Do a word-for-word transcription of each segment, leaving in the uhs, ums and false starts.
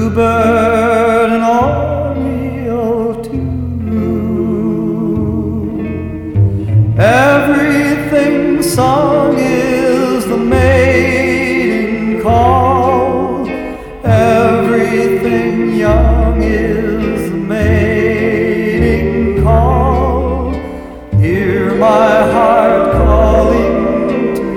bluebird and Oreo too. Everything sung is the mating call. Everything young is the mating call. Hear my heart calling to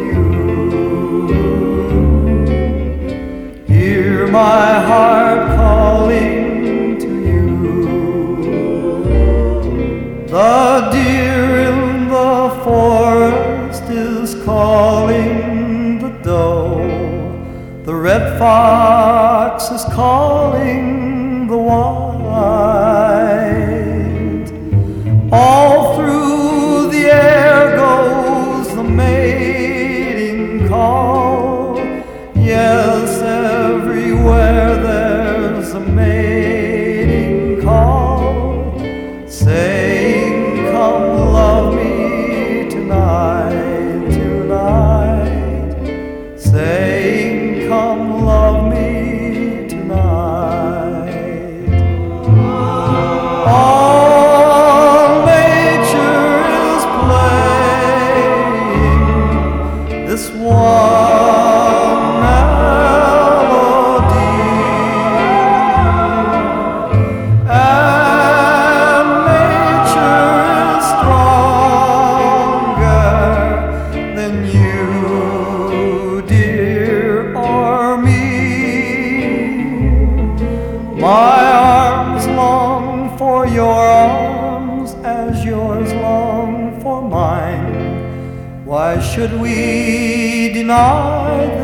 you. Hear my heart calling to you. The deer in the forest is calling the doe. The red fox is calling the white. All through the air goes the mating call. Yes, everywhere there's a mating call, saying, come love me tonight, tonight. Saying, come love me tonight. All nature is playing this one melody, and nature is stronger than you, dear, or me. My arms long for your arms as yours long for mine. Why should we deny